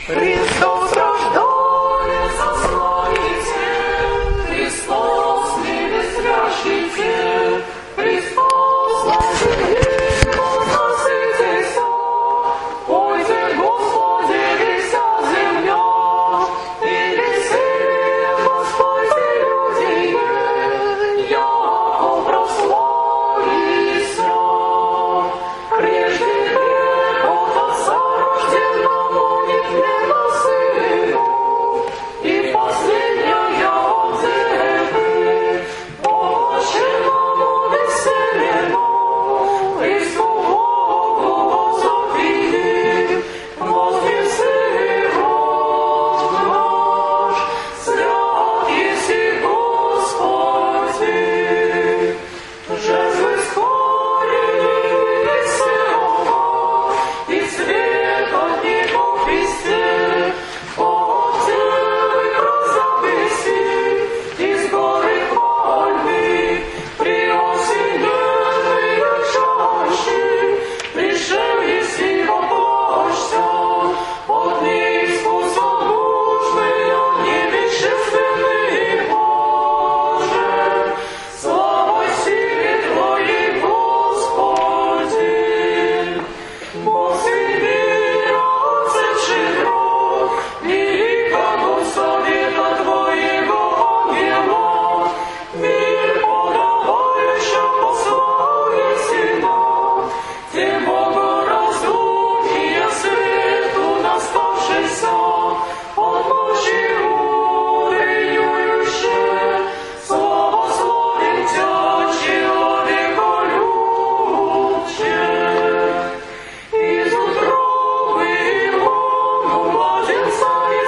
Христос рождает заслоните, Христос не бесстрашите, Христос на земле возноситесь, пойте Господи вся земля, и веселье воспойте люди, яко прославися. Прежде веков Отца рожденному нетленному Сыну, и последняя от Девы, воплощенному веселенному, Христу Богу возопили, вознеси Бог наш, свят еси Господи, жезл истории веселого, и свет от Него Христе, от Девы разобеси, из горы хвальны, преосененные чащи, пришел еси воплощся, от неискуса нужные, невещественный Боже, славой силе Твоей, Господи. Бог Сын мира, отсечи дрог, великому совета Твоего ангела, мир подавающа послание Сына, тем богоразумия свету наставшийся, от ночи уренююще, славословим Тя, человеколюбче. Из утробы лону младенца